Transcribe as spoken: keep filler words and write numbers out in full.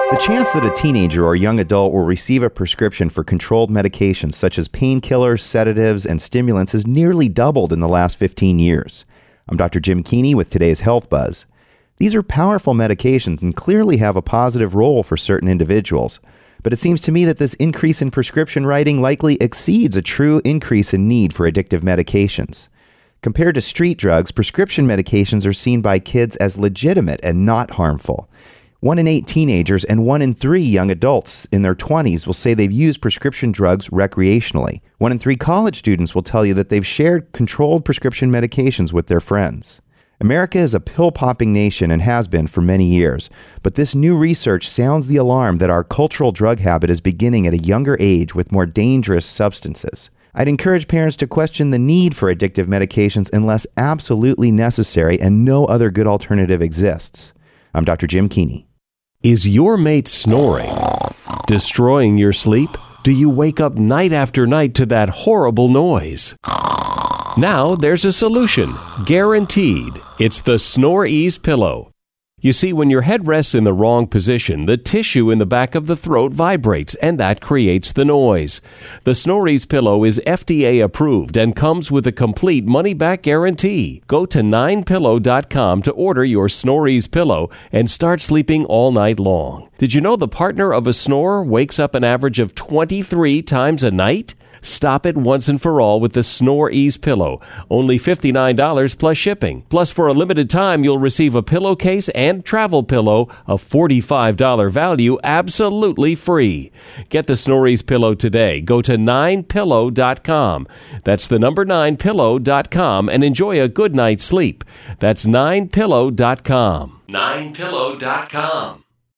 The chance that a teenager or young adult will receive a prescription for controlled medications such as painkillers, sedatives, and stimulants has nearly doubled in the last fifteen years. I'm Doctor Jim Keeney with today's Health Buzz. These are powerful medications and clearly have a positive role for certain individuals. But it seems to me that this increase in prescription writing likely exceeds a true increase in need for addictive medications. Compared to street drugs, prescription medications are seen by kids as legitimate and not harmful. One in eight teenagers and one in three young adults in their twenties will say they've used prescription drugs recreationally. One in three college students will tell you that they've shared controlled prescription medications with their friends. America is a pill-popping nation and has been for many years, but this new research sounds the alarm that our cultural drug habit is beginning at a younger age with more dangerous substances. I'd encourage parents to question the need for addictive medications unless absolutely necessary and no other good alternative exists. I'm Doctor Jim Keeney. Is your mate snoring destroying your sleep? Do you wake up night after night to that horrible noise? Now there's a solution, guaranteed. It's the Snore Ease Pillow. You see, when your head rests in the wrong position, the tissue in the back of the throat vibrates, and that creates the noise. The Snore Ease Pillow is F D A approved and comes with a complete money-back guarantee. Go to nine pillow dot com to order your Snore Ease Pillow and start sleeping all night long. Did you know the partner of a snorer wakes up an average of twenty-three times a night? Stop it once and for all with the Snore Ease Pillow. Only fifty-nine dollars plus shipping. Plus, for a limited time, you'll receive a pillowcase and travel pillow, a forty-five dollars value, absolutely free. Get the Snore Ease Pillow today. Go to nine pillow dot com. That's the number nine pillow dot com and enjoy a good night's sleep. That's nine pillow dot com. nine pillow dot com.